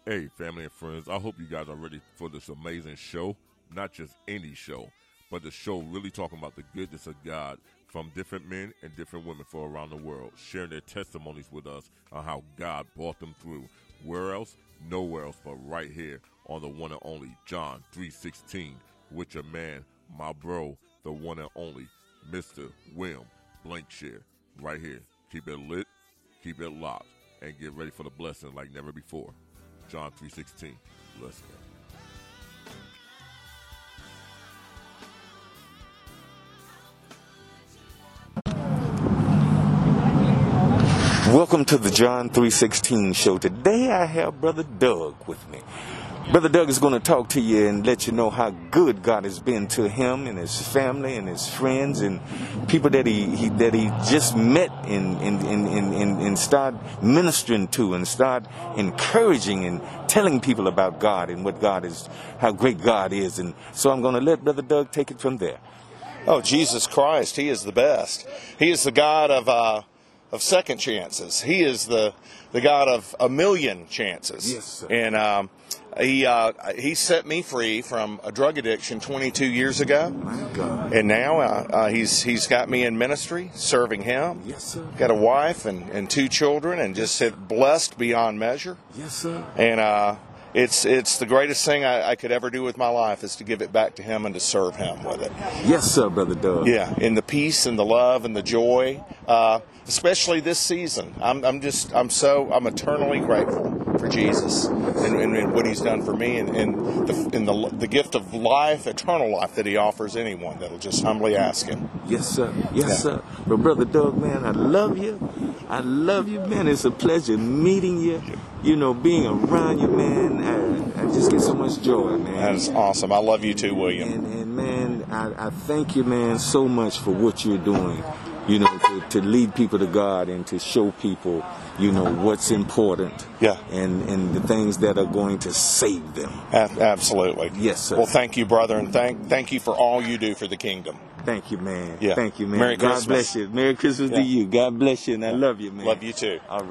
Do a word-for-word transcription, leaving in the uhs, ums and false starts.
Hey, family and friends, I hope you guys are ready for this amazing show. Not just any show, but the show really talking about the goodness of God from different men and different women from around the world, sharing their testimonies with us on how God brought them through. Where else? Nowhere else but right here on the one and only John three sixteen with your man, my bro, the one and only Mister William Blankshire. Right here. Keep it lit, keep it locked, and get ready for the blessing like never before. John three sixteen. Let's go. Welcome to the John three sixteen show. Today I have Brother Doug with me. Brother Doug is going to talk to you and let you know how good God has been to him and his family and his friends and people that he, he that he just met and and, and, and, and and start ministering to and start encouraging and telling people about God and what God is, how great God is. And so I'm going to let Brother Doug take it from there. Oh, Jesus Christ, He is the best. He is the God of uh, of second chances. He is the the God of a million chances. Yes, sir. And um, he uh, he set me free from a drug addiction twenty-two years ago. My God. And now uh, uh, he's he's got me in ministry, serving Him. Yes, sir. Got a wife and, and two children, and just said blessed beyond measure. Yes, sir. And uh, it's it's the greatest thing I, I could ever do with my life is to give it back to Him and to serve Him with it. Yes, sir, Brother Doug. Yeah, in the peace and the love and the joy, uh, especially this season. I'm, I'm just, I'm so, I'm eternally grateful for Jesus and, and, and what He's done for me and, and, the, and the, the gift of life, eternal life that He offers anyone that'll just humbly ask Him. Yes, sir. Yes, Yeah. sir. But Brother Doug, man, I love you. I love you, man. It's a pleasure meeting you. You know, being around you, man. I, I just get so much joy, man. That's awesome. I love you too, William. And, and man, I, I thank you, man, so much for what you're doing. You know, to, to lead people to God and to show people, you know, what's important. Yeah. And, and the things that are going to save them. A- absolutely. Yes, sir. Well, thank you, brother, and thank thank you for all you do for the kingdom. Thank you, man. Yeah. Thank you, man. Merry God Christmas. bless you. Merry Christmas Yeah. to you. God bless you, and I love you, man. Love you too. All right.